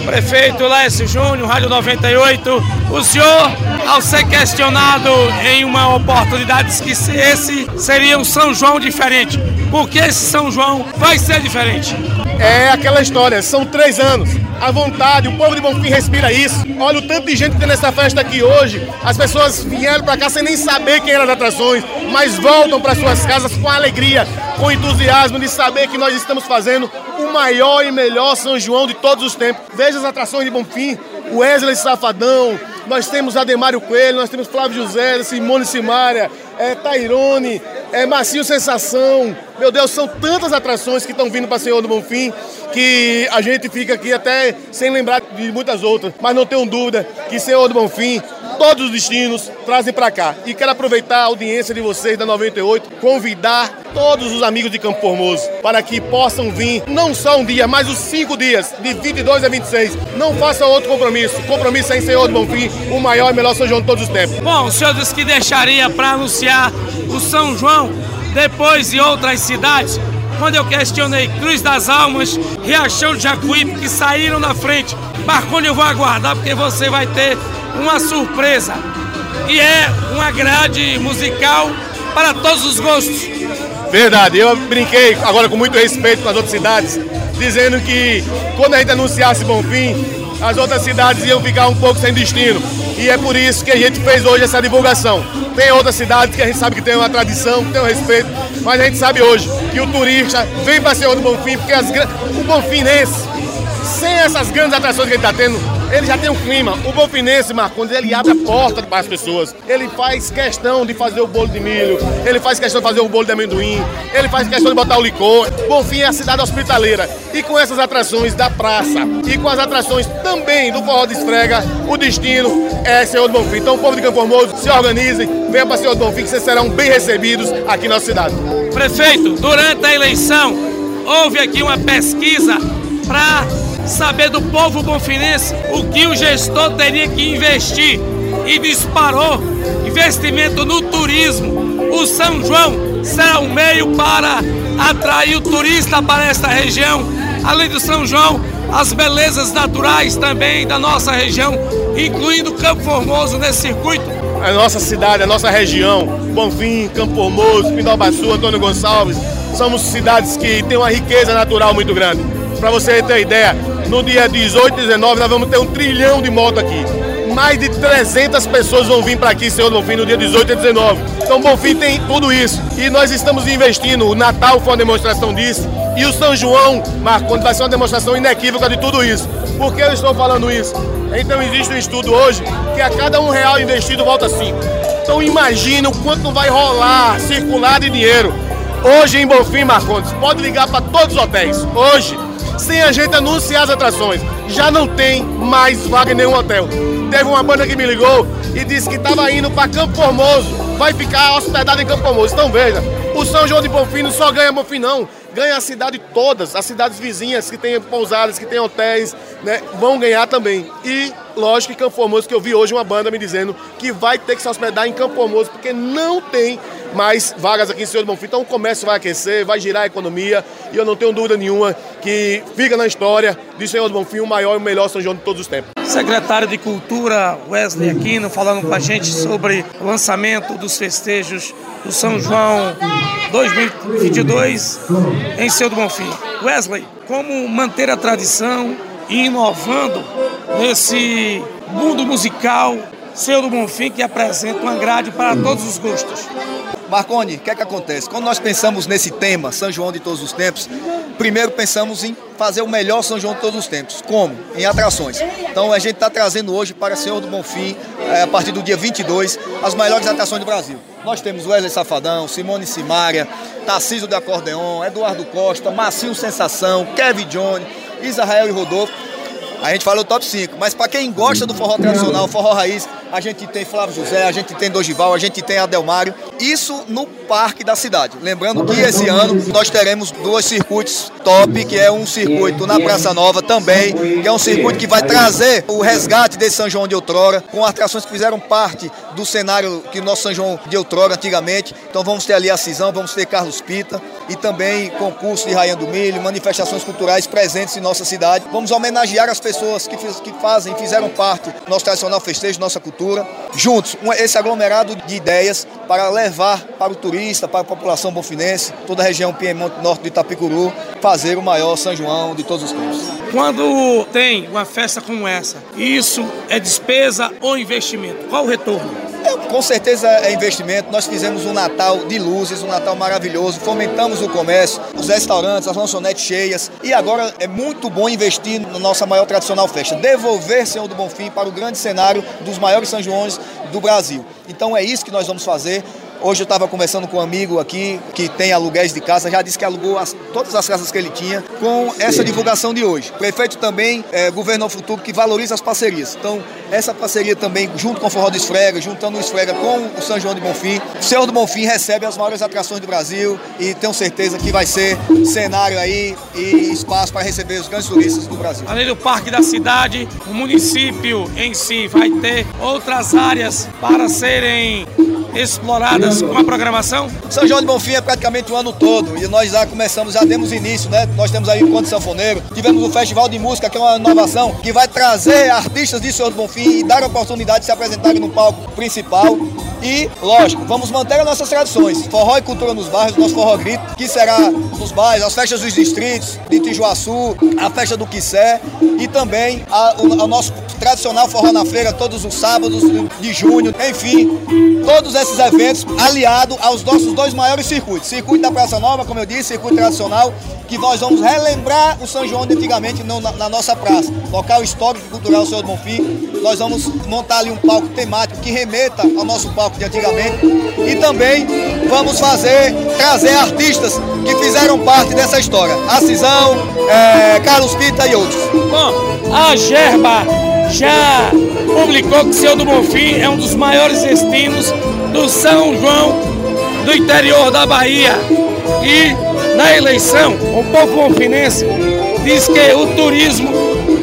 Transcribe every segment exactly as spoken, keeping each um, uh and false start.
Prefeito Lécio Júnior, Rádio noventa e oito, o senhor, ao ser questionado em uma oportunidade, disse que esse seria um São João diferente. Por que esse São João vai ser diferente? É aquela história, são três anos, a vontade, o povo de Bonfim respira isso. Olha o tanto de gente que tem nessa festa aqui hoje, as pessoas vieram para cá sem nem saber quem eram as atrações, mas voltam para suas casas com alegria, com entusiasmo de saber que nós estamos fazendo o maior e melhor São João de todos os tempos. Veja as atrações de Bonfim, o Wesley Safadão, nós temos Ademário Coelho, nós temos Flávio José, Simone Simária, é, Tairone, é, Marcinho Sensação. Meu Deus, são tantas atrações que estão vindo para Senhor do Bonfim que a gente fica aqui até sem lembrar de muitas outras. Mas não tenho dúvida que Senhor do Bonfim, todos os destinos trazem para cá. E quero aproveitar a audiência de vocês da noventa e oito, convidar todos os amigos de Campo Formoso para que possam vir, não só um dia, mas os cinco dias, de vinte e dois a vinte e seis. Não façam outro compromisso. Compromisso é em Senhor do Bonfim, o maior e melhor São João de todos os tempos. Bom, o senhor disse que deixaria para anunciar o São João depois em outras cidades. Quando eu questionei Cruz das Almas, Riachão de Jacuípe, que saíram na frente. Marconi, eu vou aguardar porque você vai ter uma surpresa. E é uma grade musical para todos os gostos. Verdade, eu brinquei agora com muito respeito com as outras cidades, dizendo que quando a gente anunciasse Bonfim, as outras cidades iam ficar um pouco sem destino. E é por isso que a gente fez hoje essa divulgação. Tem outras cidades que a gente sabe que tem uma tradição, que tem um respeito, mas a gente sabe hoje que o turista vem para Senhor do Bonfim, porque as, o bonfinense, sem essas grandes atrações que ele está tendo, ele já tem um clima. O bonfinense, Marcondes, ele abre a porta para as pessoas. Ele faz questão de fazer o bolo de milho, ele faz questão de fazer o bolo de amendoim, ele faz questão de botar o licor. Bonfim é a cidade hospitaleira. E com essas atrações da praça e com as atrações também do Forró de Esfrega, o destino é Senhor do Bonfim. Então o povo de Campo Formoso, se organizem, venham para Senhor do Bonfim, que vocês serão bem recebidos aqui na nossa cidade. Prefeito, durante a eleição, houve aqui uma pesquisa para saber do povo bonfinense o que o gestor teria que investir, e disparou investimento no turismo. O São João será um meio para atrair o turista para esta região. Além do São João, as belezas naturais também da nossa região, incluindo Campo Formoso nesse circuito. A nossa cidade, a nossa região, Bonfim, Campo Formoso, Pindobaçu, Antônio Gonçalves, somos cidades que têm uma riqueza natural muito grande. Para você ter ideia, no dia dezoito e dezenove nós vamos ter um trilhão de motos aqui. Mais de trezentas pessoas vão vir para aqui, Senhor do Bonfim, no dia dezoito e dezenove. Então Bonfim tem tudo isso. E nós estamos investindo, o Natal foi uma demonstração disso. E o São João, Marcondes, vai ser uma demonstração inequívoca de tudo isso. Por que eu estou falando isso? Então existe um estudo hoje que a cada um real investido volta cinco. Então imagina o quanto vai rolar, circular de dinheiro. Hoje em Bonfim, Marcondes, pode ligar para todos os hotéis. Hoje, sem a gente anunciar as atrações, já não tem mais vaga em nenhum hotel. Teve uma banda que me ligou e disse que estava indo para Campo Formoso, vai ficar hospedado em Campo Formoso. Então veja, o São João de Bonfim não só ganha Bonfim não, ganha a cidade todas, as cidades vizinhas que têm pousadas, que têm hotéis, né, vão ganhar também. E lógico que Campo Formoso, que eu vi hoje uma banda me dizendo que vai ter que se hospedar em Campo Formoso, porque não tem mais vagas aqui em Senhor do Bonfim. Então o comércio vai aquecer, vai girar a economia, e eu não tenho dúvida nenhuma que fica na história de Senhor do Bonfim o maior e o melhor São João de todos os tempos. Secretário de Cultura Wesley Aquino falando com a gente sobre o lançamento dos festejos do São João dois mil e vinte e dois em Senhor do Bonfim. Wesley, como manter a tradição e inovando nesse mundo musical Senhor do Bonfim, que apresenta uma grade para todos os gostos? Marconi, o que é que acontece? Quando nós pensamos nesse tema, São João de todos os tempos, primeiro pensamos em fazer o melhor São João de todos os tempos. Como? Em atrações. Então a gente está trazendo hoje para Senhor do Bonfim, é, a partir do dia vinte e dois, as melhores atrações do Brasil. Nós temos Wesley Safadão, Simone Simária, Tarcísio de Acordeon, Eduardo Costa, Marcinho Sensação, Kevin Johnny, Israel e Rodolfo. A gente falou top cinco, mas para quem gosta do forró tradicional, forró raiz, a gente tem Flávio José, a gente tem Dorival, a gente tem Adelmário Isso no parque da cidade. Lembrando que esse ano nós teremos dois circuitos top, que é um circuito na Praça Nova também, que é um circuito que vai trazer o resgate desse São João de outrora, com atrações que fizeram parte do cenário que o nosso São João de outrora antigamente. Então vamos ter ali a Cisão, vamos ter Carlos Pita e também concurso de Rainha do Milho, manifestações culturais presentes em nossa cidade. Vamos homenagear as pessoas que, fiz, que fazem, fizeram parte do nosso tradicional festejo, nossa cultura, juntos, um, esse aglomerado de ideias para levar para o turista, para a população bonfinense, toda a região Piemonte Norte de Itapicuru, fazer o maior São João de todos os tempos. Quando tem uma festa como essa, isso é despesa ou investimento? Qual o retorno? É, com certeza é investimento. Nós fizemos um Natal de luzes, um Natal maravilhoso, fomentamos o comércio, os restaurantes, as lanchonetes cheias, e agora é muito bom investir na nossa maior tradicional festa, devolver Senhor do Bonfim para o grande cenário dos maiores São Joões do Brasil. Então é isso que nós vamos fazer. Hoje eu estava conversando com um amigo aqui que tem aluguéis de casa, já disse que alugou as, todas as casas que ele tinha com essa divulgação de hoje. O prefeito também, é, Governo ao Futuro, que valoriza as parcerias. Então, essa parceria também, junto com o Forró do Esfrega, juntando o Esfrega com o São João de Bonfim, o Senhor do Bonfim recebe as maiores atrações do Brasil e tenho certeza que vai ser cenário aí e espaço para receber os grandes turistas do Brasil. Além do Parque da Cidade, o município em si vai ter outras áreas para serem exploradas com a programação? São João de Bonfim é praticamente o ano todo e nós já começamos, já demos início, né? Nós temos aí o Conto Sanfoneiro, tivemos o Festival de Música, que é uma inovação que vai trazer artistas de Senhor do Bonfim e dar a oportunidade de se apresentarem no palco principal. E, lógico, vamos manter as nossas tradições, forró e cultura nos bairros, nosso forró grito, que será nos bairros, as festas dos distritos, de Tijuaçu, a festa do Quissé e também a, o, o nosso tradicional forró na feira, todos os sábados de junho, enfim, todos esses eventos aliados aos nossos dois maiores circuitos, circuito da Praça Nova, como eu disse, circuito tradicional, que nós vamos relembrar o São João de antigamente no, na, na nossa praça, local histórico e cultural Senhor do Bonfim. Nós vamos montar ali um palco temático que remeta ao nosso palco de antigamente e também vamos fazer, trazer artistas que fizeram parte dessa história, a Cisão, é, Carlos Pita e outros. Bom, a Gerba já publicou que Senhor do Bonfim é um dos maiores destinos do São João do interior da Bahia. E na eleição, o povo bonfinense diz que o turismo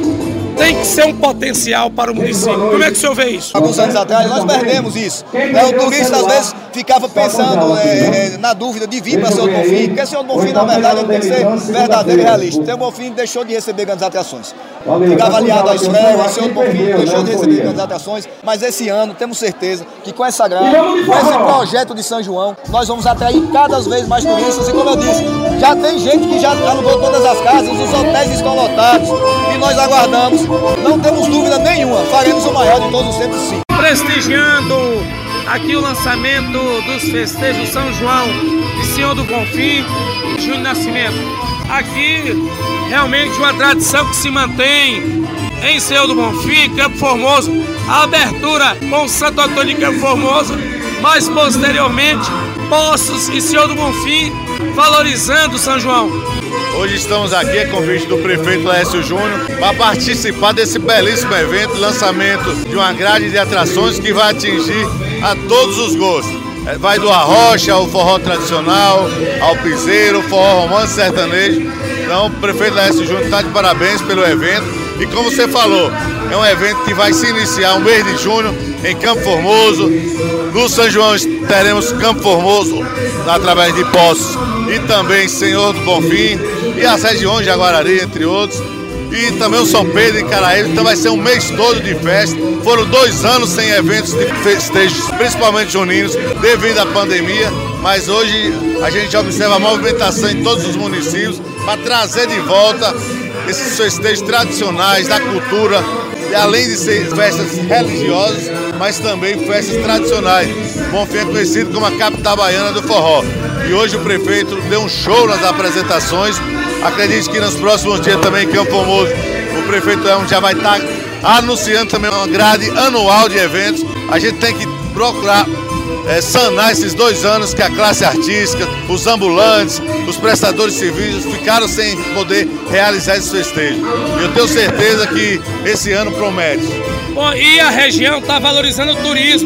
tem que ser um potencial para o município. Como é que o senhor vê isso? Alguns anos atrás nós perdemos isso. É, o turista às vezes ficava pensando é, na dúvida de vir para Senhor do Bonfim, porque Senhor do Bonfim na verdade tem que ser verdadeiro e realista. Senhor do Bonfim deixou de receber grandes atrações. Ficava aliado à esfera, Senhor do Bonfim deixou de receber grandes atrações, mas esse ano temos certeza que com essa grade, com esse projeto de São João, nós vamos atrair cada vez mais turistas e como eu disse, já tem gente que já alugou todas as casas, os hotéis estão lotados e nós aguardamos, não temos dúvida nenhuma, faremos o maior de todos os tempos sim. Prestigiando aqui o lançamento dos festejos São João de Senhor do Bonfim, Júnior Nascimento. Aqui realmente uma tradição que se mantém em Senhor do Bonfim, Campo Formoso, a abertura com Santo Antônio de Campo Formoso, mas posteriormente Poços e Senhor do Bonfim valorizando São João. Hoje estamos aqui a convite do prefeito Laércio Júnior para participar desse belíssimo evento, lançamento de uma grade de atrações que vai atingir a todos os gostos. Vai do arrocha ao forró tradicional, ao piseiro, forró romance sertanejo. Então o prefeito Laércio Júnior está de parabéns pelo evento. E como você falou, é um evento que vai se iniciar no mês de junho em Campo Formoso. No São João teremos Campo Formoso através de Poços e também Senhor do Bonfim e as regiões de Aguarari, entre outros. E também o São Pedro e Caraíba, então vai ser um mês todo de festa. Foram dois anos sem eventos de festejos, principalmente juninos, devido à pandemia. Mas hoje a gente observa a movimentação em todos os municípios para trazer de volta esses festejos tradicionais da cultura, e além de ser festas religiosas, mas também festas tradicionais. Bonfim é conhecido como a capital baiana do forró. E hoje o prefeito deu um show nas apresentações. Acredito que nos próximos dias também em Campo Formoso o prefeito já vai estar anunciando também uma grade anual de eventos. A gente tem que procurar é, sanar esses dois anos que a classe artística, os ambulantes, os prestadores civis ficaram sem poder realizar esse festejo. Eu tenho certeza que esse ano promete. Bom, e a região está valorizando o turismo.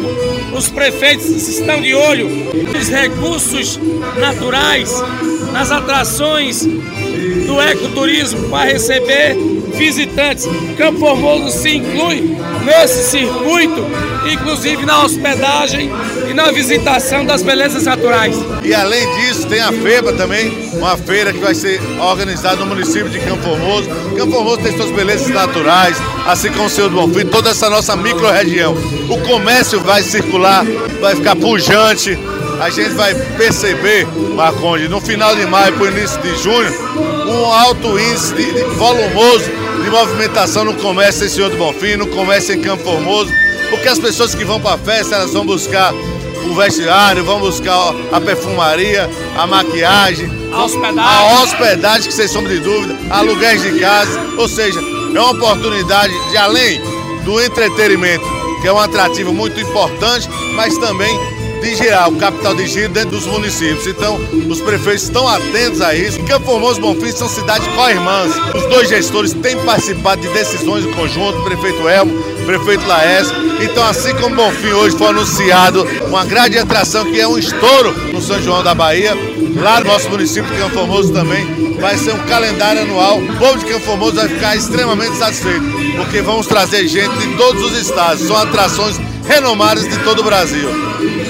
os prefeitos estão de olho nos recursos naturais, nas atrações do ecoturismo para receber visitantes. Campo Formoso se inclui nesse circuito, inclusive na hospedagem e na visitação das belezas naturais. E além disso, tem a FEBA também, uma feira que vai ser organizada no município de Campo Formoso. Campo Formoso tem suas belezas naturais, assim como o Senhor do Bonfim, toda essa nossa micro-região. O comércio vai circular, vai ficar pujante. A gente vai perceber, Marconde, no final de maio para o início de junho, um alto índice de, de volumoso de movimentação no comércio em Senhor do Bonfim, no comércio em Campo Formoso, porque as pessoas que vão para a festa, elas vão buscar o vestiário, vão buscar a perfumaria, a maquiagem, a hospedagem, a hospedagem que sem sombra de dúvida, aluguéis de casa, ou seja, é uma oportunidade de além do entretenimento, que é um atrativo muito importante, mas também de gerar o capital de giro dentro dos municípios. Então, os prefeitos estão atentos a isso. Campo Formoso e Bonfim são cidades co-irmãs. Os dois gestores têm participado de decisões em conjunto, o prefeito Elmo, o prefeito Laércio. Então, assim como Bonfim hoje foi anunciado uma grande atração que é um estouro no São João da Bahia, lá no nosso município de Campo Formoso também vai ser um calendário anual. O povo de Campo Formoso vai ficar extremamente satisfeito, porque vamos trazer gente de todos os estados. São atrações renomadas de todo o Brasil.